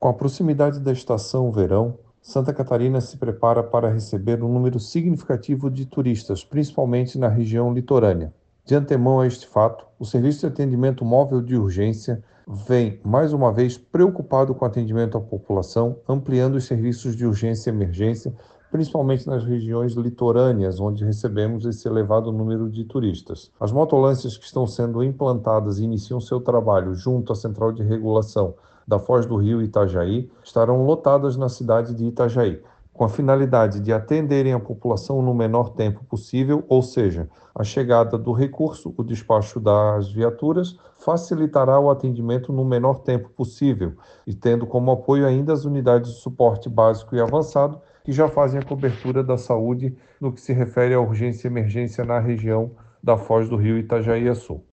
Com a proximidade da estação verão, Santa Catarina se prepara para receber um número significativo de turistas, principalmente na região litorânea. De antemão a este fato, o Serviço de Atendimento Móvel de Urgência vem, mais uma vez, preocupado com o atendimento à população, ampliando os serviços de urgência e emergência, principalmente nas regiões litorâneas, onde recebemos esse elevado número de turistas. As motolâncias que estão sendo implantadas e iniciam seu trabalho junto à Central de Regulação da Foz do Rio e Itajaí estarão lotadas na cidade de Itajaí, com a finalidade de atenderem a população no menor tempo possível, ou seja, a chegada do recurso, o despacho das viaturas, facilitará o atendimento no menor tempo possível, e tendo como apoio ainda as unidades de suporte básico e avançado, que já fazem a cobertura da saúde no que se refere à urgência e emergência na região da Foz do Rio e Itajaí-Açu.